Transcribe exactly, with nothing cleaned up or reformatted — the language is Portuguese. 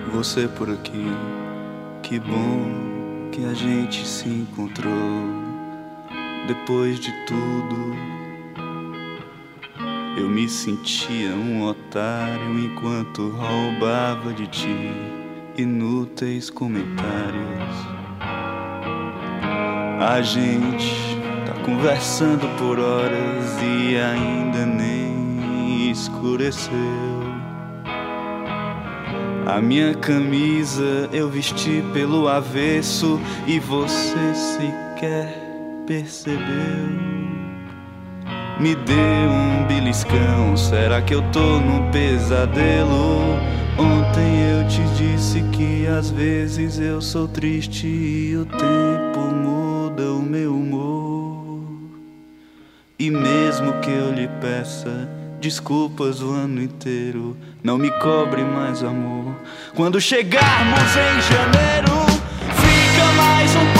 você por aqui. Que bom que a gente se encontrou. Depois de tudo, eu me sentia um otário enquanto roubava de ti inúteis comentários. A gente tá conversando por horas e ainda nem escureceu. A minha camisa eu vesti pelo avesso e você sequer percebeu. Me deu um beliscão, será que eu tô num pesadelo? Ontem eu te disse que às vezes eu sou triste e o tempo muda o meu humor. E mesmo que eu lhe peça desculpas o ano inteiro, não me cobre mais amor. Quando chegarmos em janeiro, fica mais um